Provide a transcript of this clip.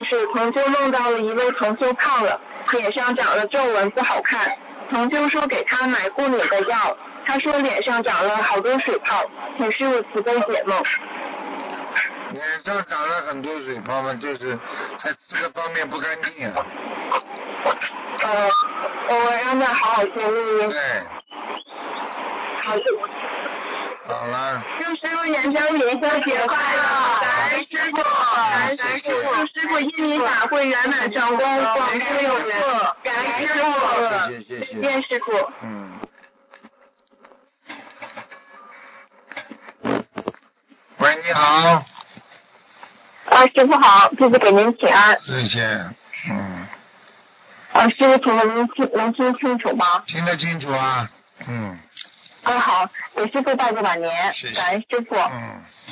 是同修梦到了一位同修胖了，脸上长了皱纹不好看，同修说给他买过敏的药，他说脸上长了好多水泡，请师傅慈悲解梦。 脸上长了很多水泡嘛，就是在这个方面不干净啊。 我让他好好学录音。 对。 好的。 好了。 祝师傅元宵元宵节快乐！感恩师傅，感恩师傅，祝师傅印尼法会圆满成功，广度有福，感恩师傅， 谢谢。 再见师傅。 喂，你好。 师傅好，弟子给您请安。 谢谢。 师傅，请问您能听清楚吗？ 听得清楚啊。 好，给师傅拜个晚年， 谢谢。 感恩师傅。